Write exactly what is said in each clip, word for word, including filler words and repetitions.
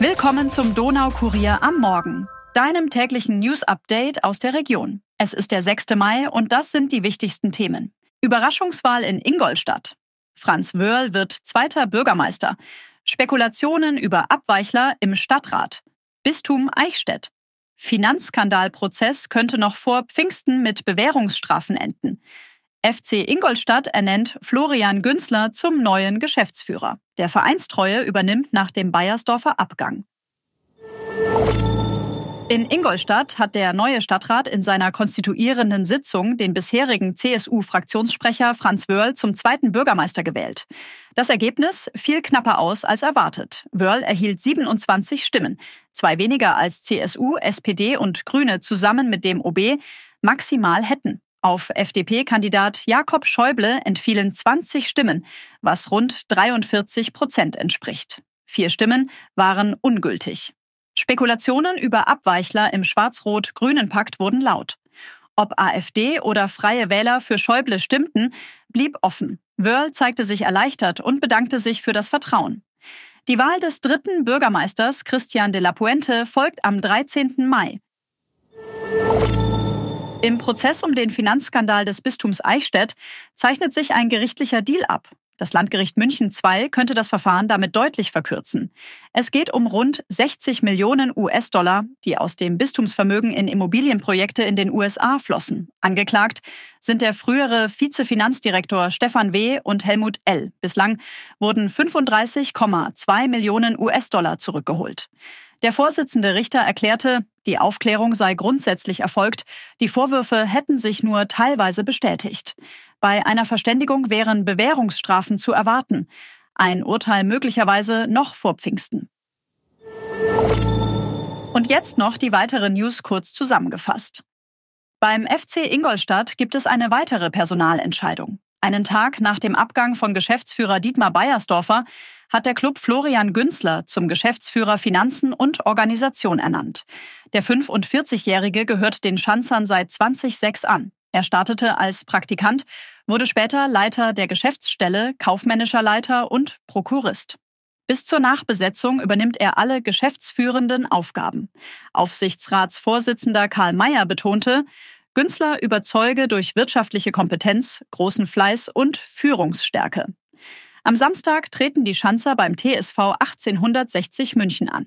Willkommen zum Donaukurier am Morgen, deinem täglichen News-Update aus der Region. Es ist der sechste Mai und das sind die wichtigsten Themen. Überraschungswahl in Ingolstadt. Franz Wörl wird zweiter Bürgermeister. Spekulationen über Abweichler im Stadtrat. Bistum Eichstätt. Finanzskandalprozess könnte noch vor Pfingsten mit Bewährungsstrafen enden. F C Ingolstadt ernennt Florian Günzler zum neuen Geschäftsführer. Der Vereinstreue übernimmt nach dem Beiersdorfer Abgang. In Ingolstadt hat der neue Stadtrat in seiner konstituierenden Sitzung den bisherigen C S U-Fraktionssprecher Franz Wörl zum zweiten Bürgermeister gewählt. Das Ergebnis fiel knapper aus als erwartet. Wörl erhielt siebenundzwanzig Stimmen, zwei weniger als C S U, S P D und Grüne zusammen mit dem O B maximal hätten. Auf F D P-Kandidat Jakob Schäuble entfielen zwanzig Stimmen, was rund dreiundvierzig Prozent entspricht. Vier Stimmen waren ungültig. Spekulationen über Abweichler im schwarz-rot-grünen Pakt wurden laut. Ob A f D oder Freie Wähler für Schäuble stimmten, blieb offen. Wörl zeigte sich erleichtert und bedankte sich für das Vertrauen. Die Wahl des dritten Bürgermeisters Christian de la Puente folgt am dreizehnten Mai. Im Prozess um den Finanzskandal des Bistums Eichstätt zeichnet sich ein gerichtlicher Deal ab. Das Landgericht München zwei könnte das Verfahren damit deutlich verkürzen. Es geht um rund sechzig Millionen U S-Dollar, die aus dem Bistumsvermögen in Immobilienprojekte in den U S A flossen. Angeklagt sind der frühere Vizefinanzdirektor Stefan W. und Helmut L. Bislang wurden fünfunddreißig Komma zwei Millionen U S-Dollar zurückgeholt. Der Vorsitzende Richter erklärte, die Aufklärung sei grundsätzlich erfolgt, die Vorwürfe hätten sich nur teilweise bestätigt. Bei einer Verständigung wären Bewährungsstrafen zu erwarten. Ein Urteil möglicherweise noch vor Pfingsten. Und jetzt noch die weiteren News kurz zusammengefasst. Beim F C Ingolstadt gibt es eine weitere Personalentscheidung. Einen Tag nach dem Abgang von Geschäftsführer Dietmar Beiersdorfer hat der Club Florian Günzler zum Geschäftsführer Finanzen und Organisation ernannt. Der fünfundvierzigjährige gehört den Schanzern seit zweitausendsechs an. Er startete als Praktikant, wurde später Leiter der Geschäftsstelle, kaufmännischer Leiter und Prokurist. Bis zur Nachbesetzung übernimmt er alle geschäftsführenden Aufgaben. Aufsichtsratsvorsitzender Karl Mayer betonte, Günzler überzeuge durch wirtschaftliche Kompetenz, großen Fleiß und Führungsstärke. Am Samstag treten die Schanzer beim T S V achtzehnhundertsechzig München an.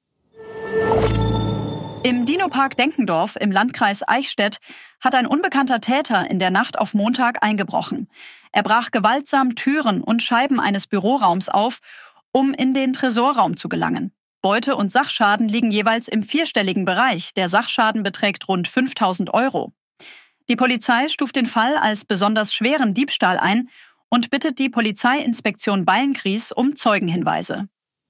Im Dino-Park Denkendorf im Landkreis Eichstätt hat ein unbekannter Täter in der Nacht auf Montag eingebrochen. Er brach gewaltsam Türen und Scheiben eines Büroraums auf, um in den Tresorraum zu gelangen. Beute und Sachschaden liegen jeweils im vierstelligen Bereich. Der Sachschaden beträgt rund fünftausend Euro. Die Polizei stuft den Fall als besonders schweren Diebstahl ein und bittet die Polizeiinspektion Beilngries um Zeugenhinweise.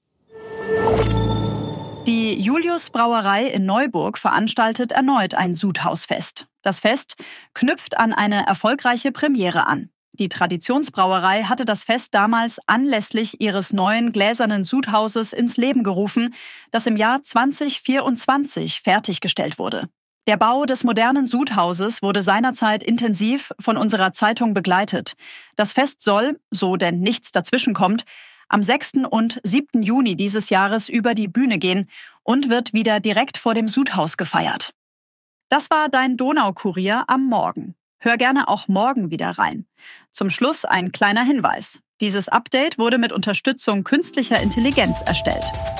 Die Julius Brauerei in Neuburg veranstaltet erneut ein Sudhausfest. Das Fest knüpft an eine erfolgreiche Premiere an. Die Traditionsbrauerei hatte das Fest damals anlässlich ihres neuen gläsernen Sudhauses ins Leben gerufen, das im Jahr zweitausendvierundzwanzig fertiggestellt wurde. Der Bau des modernen Sudhauses wurde seinerzeit intensiv von unserer Zeitung begleitet. Das Fest soll, so denn nichts dazwischenkommt, am sechsten und siebten Juni dieses Jahres über die Bühne gehen und wird wieder direkt vor dem Sudhaus gefeiert. Das war dein Donaukurier am Morgen. Hör gerne auch morgen wieder rein. Zum Schluss ein kleiner Hinweis. Dieses Update wurde mit Unterstützung künstlicher Intelligenz erstellt.